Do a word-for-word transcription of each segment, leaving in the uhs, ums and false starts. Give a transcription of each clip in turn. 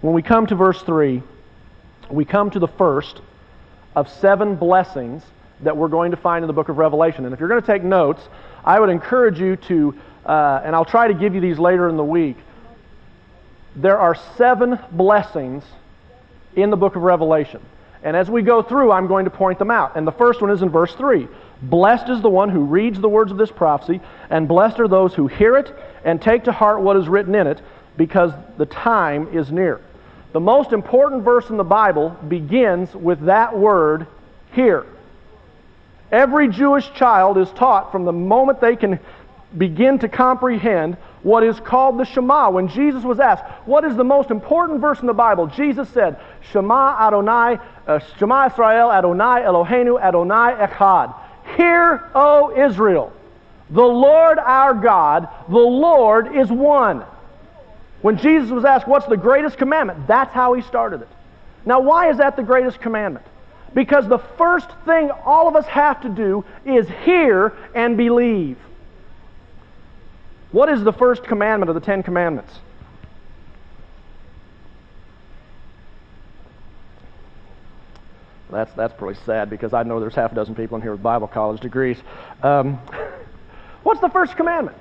when we come to verse three, we come to the first of seven blessings that we're going to find in the book of Revelation. And if you're going to take notes, I would encourage you to, uh, and I'll try to give you these later in the week, there are seven blessings in the book of Revelation. And as we go through, I'm going to point them out. And the first one is in verse three. Blessed is the one who reads the words of this prophecy, and blessed are those who hear it and take to heart what is written in it, because the time is near. The most important verse in the Bible begins with that word, hear. Every Jewish child is taught from the moment they can begin to comprehend what is called the Shema. When Jesus was asked, what is the most important verse in the Bible? Jesus said, Shema Adonai, uh, Shema Israel, Adonai Eloheinu, Adonai Echad. Hear, O Israel, the Lord our God, the Lord is one. When Jesus was asked, what's the greatest commandment? That's how he started it. Now, why is that the greatest commandment? Because the first thing all of us have to do is hear and believe. What is the first commandment of the Ten Commandments? That's, that's pretty sad, because I know there's half a dozen people in here with Bible college degrees. Um, what's the first commandment?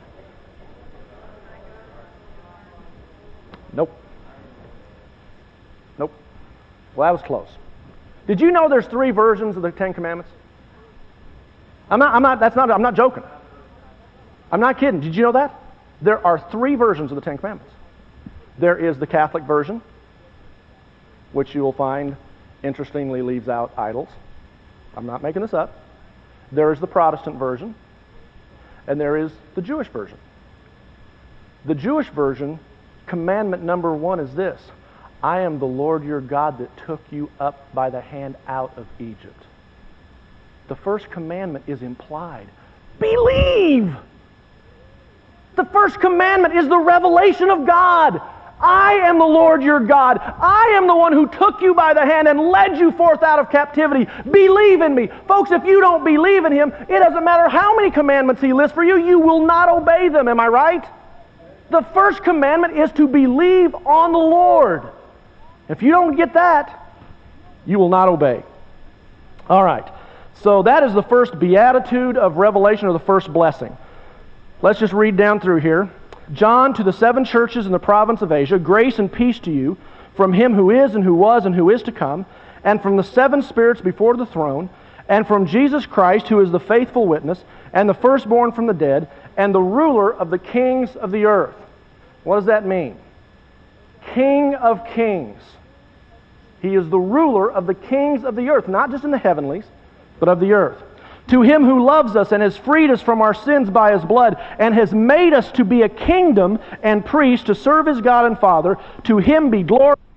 Nope. Nope. Well, that was close. Did you know there's three versions of the Ten Commandments? I'm not, I'm not, that's not, I'm not joking. I'm not kidding. Did you know that? There are three versions of the Ten Commandments. There is the Catholic version, which you will find, interestingly, leaves out idols. I'm not making this up. There is the Protestant version, and there is the Jewish version. The Jewish version, commandment number one is this: I am the Lord your God that took you up by the hand out of Egypt. The first commandment is implied. Believe! The first commandment is the revelation of God. I am the Lord your God. I am the one who took you by the hand and led you forth out of captivity. Believe in me. Folks, if you don't believe in Him, it doesn't matter how many commandments He lists for you, you will not obey them. Am I right? The first commandment is to believe on the Lord. If you don't get that, you will not obey. All right. So that is the first beatitude of Revelation, or the first blessing. Let's just read down through here. John, to the seven churches in the province of Asia, grace and peace to you from Him who is and who was and who is to come, and from the seven spirits before the throne, and from Jesus Christ, who is the faithful witness, and the firstborn from the dead, and the ruler of the kings of the earth. What does that mean? King of kings. He is the ruler of the kings of the earth, not just in the heavenlies, but of the earth. To Him who loves us and has freed us from our sins by His blood, and has made us to be a kingdom and priests to serve His God and Father, to Him be glory